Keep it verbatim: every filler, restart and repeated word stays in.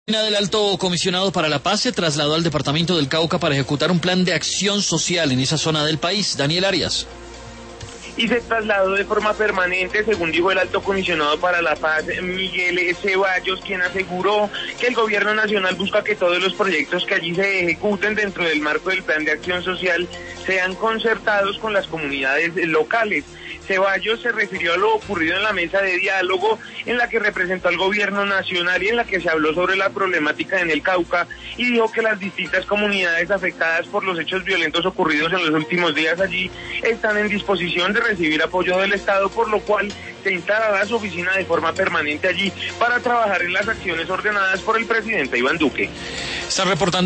Del Alto Comisionado para la Paz se trasladó al departamento del Cauca para ejecutar un plan de acción social en esa zona del país. Daniel Arias. Y se trasladó de forma permanente, según dijo el Alto Comisionado para la Paz, Miguel Ceballos, quien aseguró que el gobierno nacional busca que todos los proyectos que allí se ejecuten dentro del marco del plan de acción social sean concertados con las comunidades locales. Ceballos se refirió a lo ocurrido en la mesa de diálogo en la que representó al gobierno nacional y en la que se habló sobre la problemática en el Cauca y dijo que las distintas comunidades afectadas por los hechos violentos ocurridos en los últimos días allí están en disposición de recibir apoyo del Estado, por lo cual se instalará su oficina de forma permanente allí para trabajar en las acciones ordenadas por el presidente Iván Duque. Está reportando